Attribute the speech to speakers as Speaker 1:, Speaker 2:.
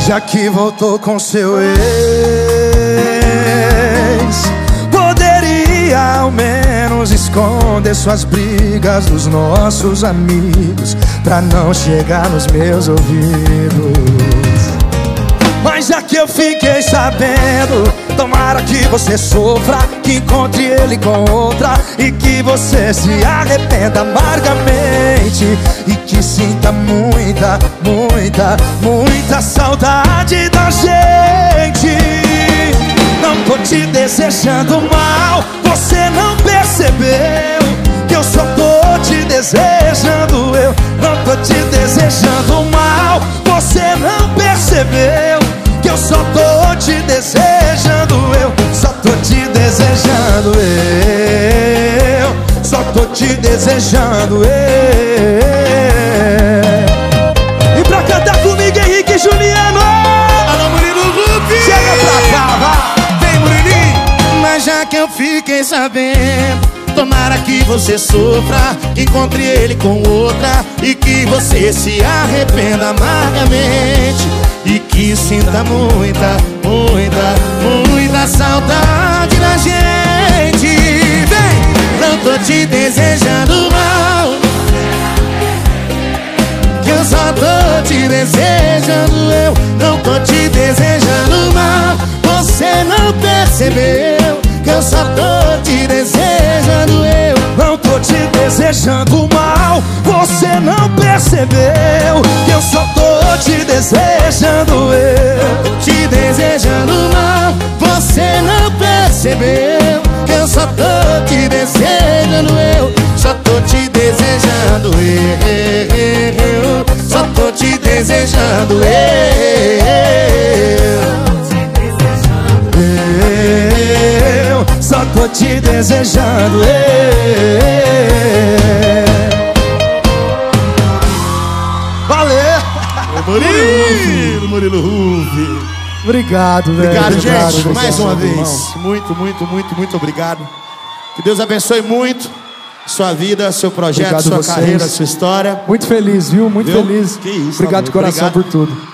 Speaker 1: Já que voltou com seu ex, poderia ao menos esconder suas brigas dos nossos amigos, pra não chegar nos meus ouvidos. Mas já que eu fiquei sabendo, tomara que você sofra, que encontre ele com outra e que você se arrependa amargamente e que sinta muita, muita, muita saudade da gente. Não tô te desejando mal, você não percebeu que eu só tô te desejando. Eu não tô te desejando mal, você não percebeu que eu só tô te desejando. Eu só tô te desejando. Eu só tô te desejando. E pra cantar comigo, Henrique e Juliano.
Speaker 2: Alô, Murilo Rubi.
Speaker 1: Chega pra cá, vai.
Speaker 2: Vem, Murilinho. Mas já que eu fiquei sabendo, tomara que você sofra, encontre ele com outra e que você se arrependa amargamente e que sinta muita, muita, muita saudade da gente. Vem, não tô te desejando mal, que eu só tô te desejando. Eu não tô te desejando mal, você não percebeu que eu só tô te desejando. Eu
Speaker 1: não tô te desejando mal, você não percebeu que eu só tô te desejando. Eu
Speaker 2: te desejando mal, você não percebeu que eu só tô te desejando. Eu só tô te desejando. Eu só tô te desejando.
Speaker 1: Eu só tô te desejando. Valeu!
Speaker 2: Murilo Rubi.
Speaker 1: Obrigado, velho.
Speaker 2: Obrigado, gente. Mais uma vez. Muito, muito, muito, muito obrigado. Que Deus abençoe muito sua vida, seu projeto, sua carreira, sua história.
Speaker 1: Muito feliz, viu? Muito feliz.
Speaker 2: Que isso,
Speaker 1: obrigado de coração por tudo.